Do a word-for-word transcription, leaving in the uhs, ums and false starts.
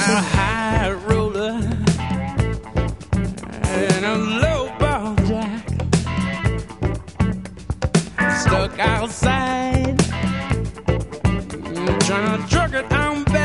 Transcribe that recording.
a high roller and a low ball jack stuck outside, trying to truck it down back.